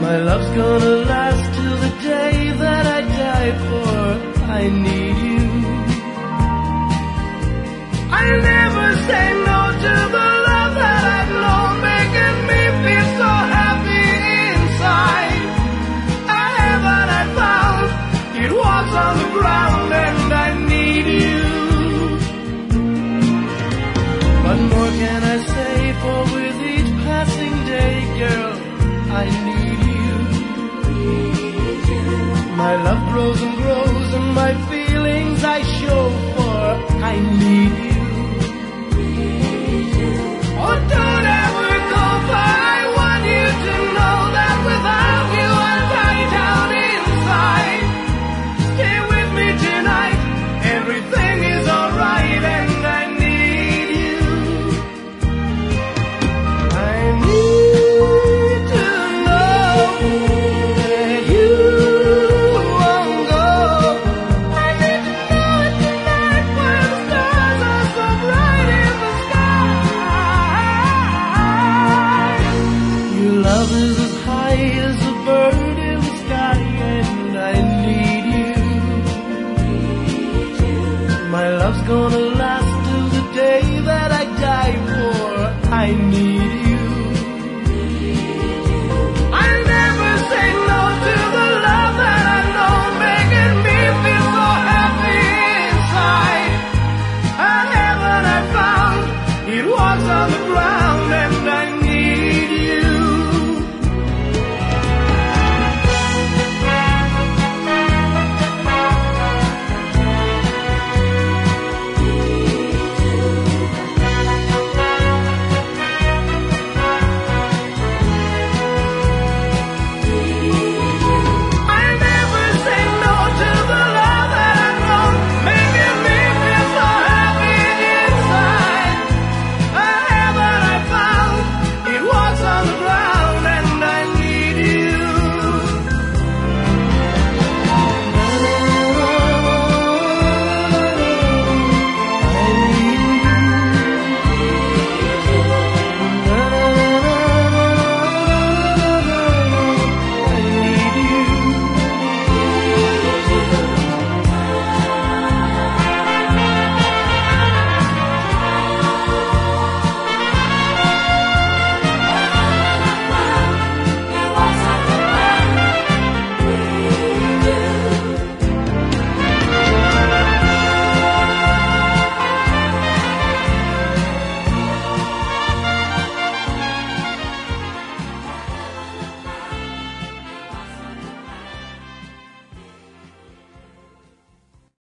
My love's gonna last till the day that I die, for I need you. I'll never say no to the love that I've known, making me feel so happy inside. A heaven I found, it walks on the ground, and I need you. What more can I say, for with each passing day, girl, I need you. My love grows and grows, and my feelings I show, for I need you. Oh, don't ever go, for I want you to know that without you I'm tied down inside. Stay with me tonight, everything is alright, and I need you. I need to know that you won't go. I need to know it tonight when the stars are so bright in the sky. Your love is as high as a bird in the sky, and I need you. My love's gonna